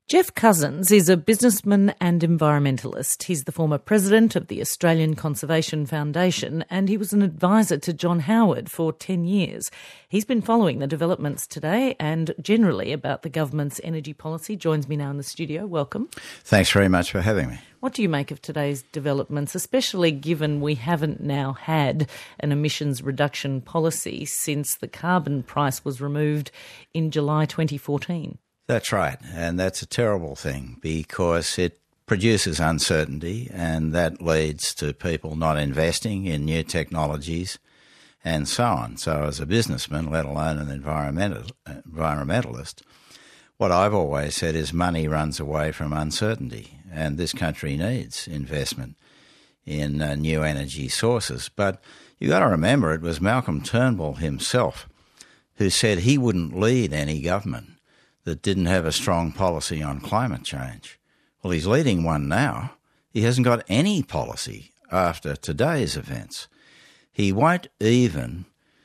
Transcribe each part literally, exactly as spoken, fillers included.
Geoff Cousins is a businessman and environmentalist. He's the former president of the Australian Conservation Foundation and he was an advisor to John Howard for ten years. He's been following the developments today and generally about the government's energy policy. Joins me now in the studio. Welcome. Thanks very much for having me. What do you make of today's developments, especially given we haven't now had an emissions reduction policy since the carbon price was removed in July twenty fourteen? That's right, and that's a terrible thing because it produces uncertainty and that leads to people not investing in new technologies and so on. So as a businessman, let alone an environmental, environmentalist, what I've always said is money runs away from uncertainty and this country needs investment in uh, new energy sources. But you've got to remember it was Malcolm Turnbull himself who said he wouldn't lead any government that didn't have a strong policy on climate change. Well, he's leading one now. He hasn't got any policy after today's events. He won't even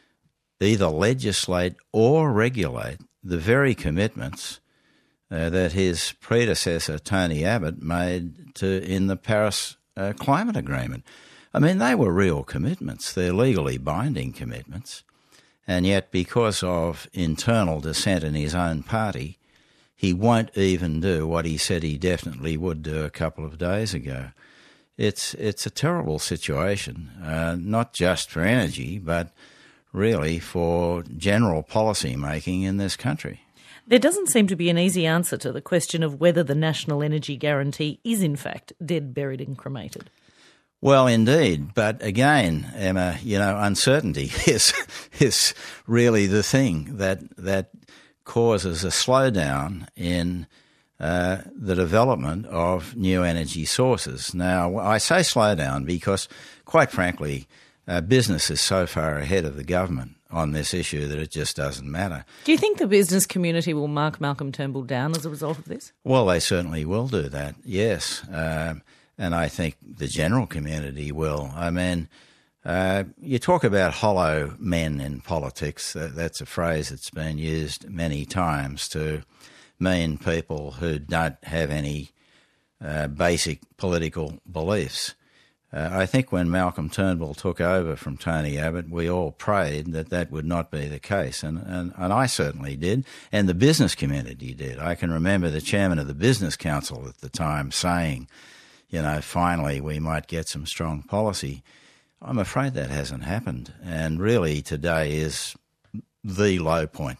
either legislate or regulate the very commitments uh, that his predecessor, Tony Abbott, made to in the Paris uh, Climate Agreement. I mean, they were real commitments. They're legally binding commitments. And yet, because of internal dissent in his own party, he won't even do what he said he definitely would do a couple of days ago. It's it's a terrible situation, uh, not just for energy, but really for general policy making in this country. There doesn't seem to be an easy answer to the question of whether the National Energy Guarantee is in fact dead, buried and cremated. Well, indeed. But again, Emma, you know, uncertainty is is really the thing that that causes a slowdown in uh, the development of new energy sources. Now, I say slowdown because, quite frankly, uh, business is so far ahead of the government on this issue that it just doesn't matter. Do you think the business community will mark Malcolm Turnbull down as a result of this? Well, they certainly will do that, yes. Um, And I think the general community will. I mean, uh, you talk about hollow men in politics. Uh, that's a phrase that's been used many times to mean people who don't have any uh, basic political beliefs. Uh, I think when Malcolm Turnbull took over from Tony Abbott, we all prayed that that would not be the case, and, and, and I certainly did, and the business community did. I can remember the chairman of the Business Council at the time saying, you know, finally we might get some strong policy. I'm afraid that hasn't happened. And really today is the low point.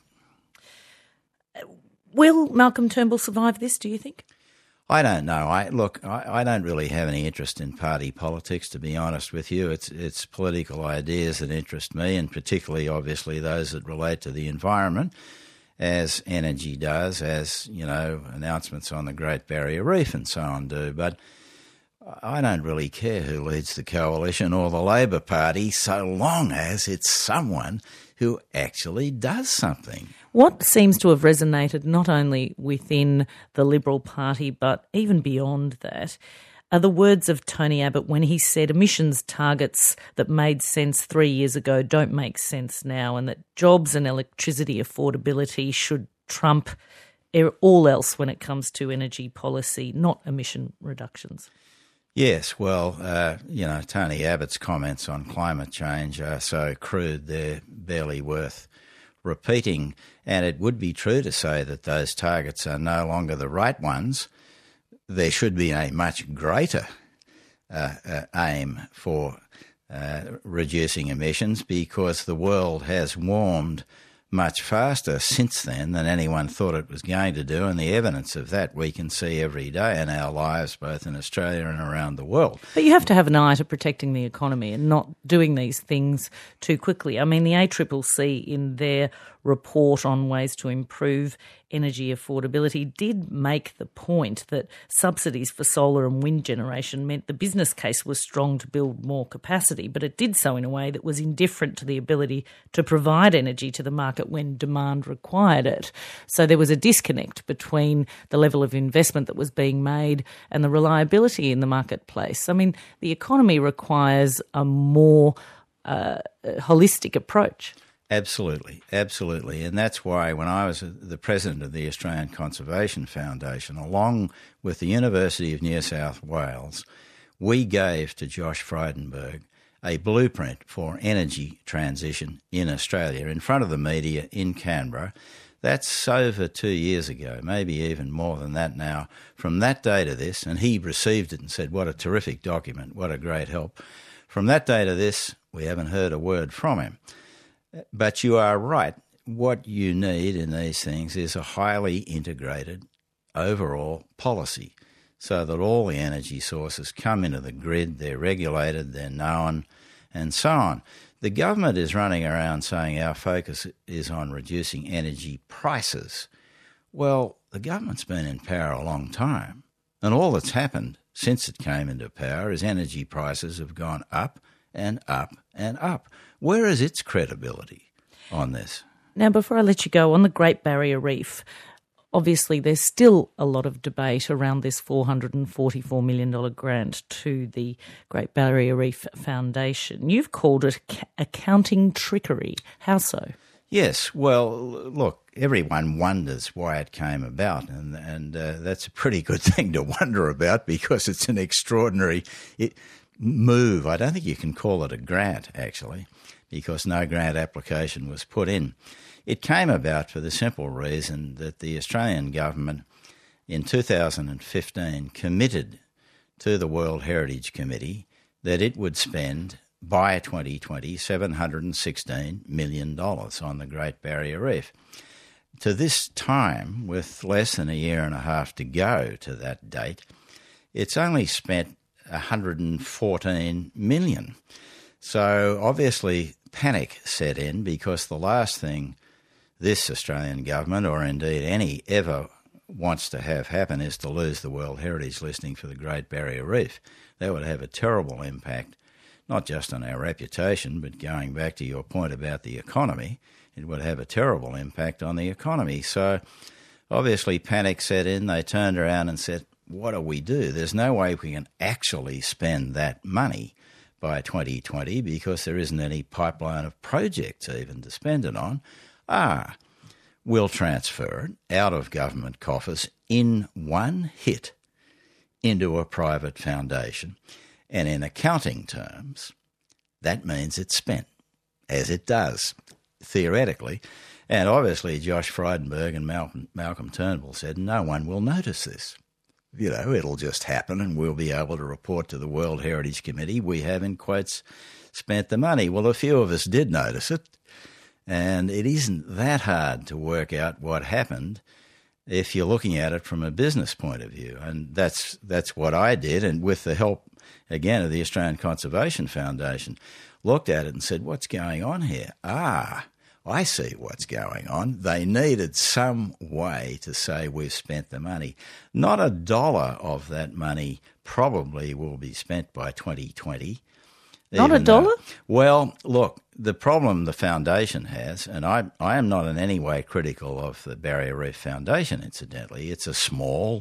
Will Malcolm Turnbull survive this, do you think? I don't know. I Look, I, I don't really have any interest in party politics, to be honest with you. It's, it's political ideas that interest me, and particularly, obviously, those that relate to the environment, as energy does, as, you know, announcements on the Great Barrier Reef and so on do. But I don't really care who leads the coalition or the Labor Party so long as it's someone who actually does something. What seems to have resonated not only within the Liberal Party but even beyond that are the words of Tony Abbott when he said emissions targets that made sense three years ago don't make sense now, and that jobs and electricity affordability should trump all else when it comes to energy policy, not emission reductions. Yes, well, uh, you know, Tony Abbott's comments on climate change are so crude they're barely worth repeating, and it would be true to say that those targets are no longer the right ones. There should be a much greater uh, uh, aim for uh, reducing emissions because the world has warmed much faster since then than anyone thought it was going to do, and the evidence of that we can see every day in our lives, both in Australia and around the world. But you have to have an eye to protecting the economy and not doing these things too quickly. I mean, the A C C C in their report on ways to improve energy affordability did make the point that subsidies for solar and wind generation meant the business case was strong to build more capacity, but it did so in a way that was indifferent to the ability to provide energy to the market when demand required it. So there was a disconnect between the level of investment that was being made and the reliability in the marketplace. I mean, the economy requires a more uh, holistic approach. Absolutely, absolutely. And that's why when I was the president of the Australian Conservation Foundation, along with the University of New South Wales, we gave to Josh Frydenberg a blueprint for energy transition in Australia in front of the media in Canberra. That's over two years ago, maybe even more than that now. From that day to this, and he received it and said, what a terrific document, what a great help. From that day to this, we haven't heard a word from him. But you are right. What you need in these things is a highly integrated overall policy so that all the energy sources come into the grid, they're regulated, they're known, and so on. The government is running around saying our focus is on reducing energy prices. Well, the government's been in power a long time, and all that's happened since it came into power is energy prices have gone up and up and up. Where is its credibility on this? Now, before I let you go, on the Great Barrier Reef, obviously there's still a lot of debate around this four hundred forty-four million dollars grant to the Great Barrier Reef Foundation. You've called it accounting trickery. How so? Yes, well, look, everyone wonders why it came about, and, and uh, that's a pretty good thing to wonder about because it's an extraordinary it, move. I don't think you can call it a grant, actually, because no grant application was put in. It came about for the simple reason that the Australian government in two thousand fifteen committed to the World Heritage Committee that it would spend by twenty twenty seven hundred sixteen million dollars on the Great Barrier Reef. To this time, with less than a year and a half to go to that date, it's only spent one hundred fourteen million dollars. So obviously panic set in because the last thing this Australian government, or indeed any, ever wants to have happen is to lose the World Heritage listing for the Great Barrier Reef. That would have a terrible impact, not just on our reputation, but going back to your point about the economy, it would have a terrible impact on the economy. So obviously panic set in. They turned around and said, what do we do? There's no way we can actually spend that money by twenty twenty because there isn't any pipeline of projects even to spend it on. Ah, we'll transfer it out of government coffers in one hit into a private foundation. And in accounting terms, that means it's spent, as it does, theoretically. And obviously Josh Frydenberg and Malcolm, Malcolm Turnbull said no one will notice this. You know, it'll just happen and we'll be able to report to the World Heritage Committee we have, in quotes, spent the money. Well, a few of us did notice it, and it isn't that hard to work out what happened if you're looking at it from a business point of view. And that's that's what I did, and with the help, again, of the Australian Conservation Foundation, looked at it and said, what's going on here? Ah, I see what's going on. They needed some way to say we've spent the money. Not a dollar of that money probably will be spent by twenty twenty. Not a dollar? Though, well, look, the problem the foundation has, and I, I am not in any way critical of the Barrier Reef Foundation, incidentally. It's a small,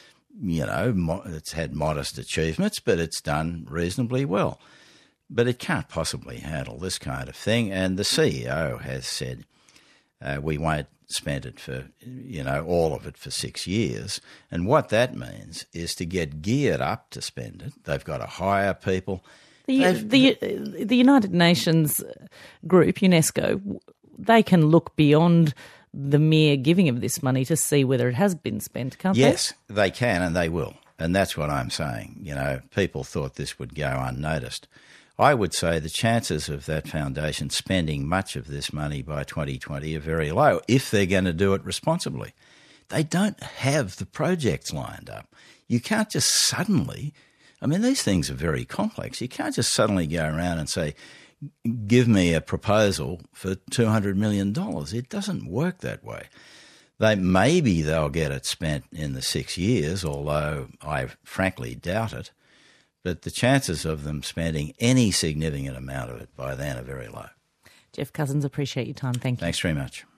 you know, mo- it's had modest achievements, but it's done reasonably well. But it can't possibly handle this kind of thing. And the C E O has said uh, we won't spend it for, you know, all of it for six years. And what that means is to get geared up to spend it. They've got to hire people. The, the, the United Nations group, UNESCO, they can look beyond the mere giving of this money to see whether it has been spent, can't yes, they? Yes, they can and they will. And that's what I'm saying. You know, people thought this would go unnoticed. I would say the chances of that foundation spending much of this money by twenty twenty are very low if they're going to do it responsibly. They don't have the projects lined up. You can't just suddenly, I mean, these things are very complex. You can't just suddenly go around and say, give me a proposal for two hundred million dollars. It doesn't work that way. They maybe they'll get it spent in the six years, although I frankly doubt it. But the chances of them spending any significant amount of it by then are very low. Geoff Cousins, appreciate your time. Thank you. Thanks very much.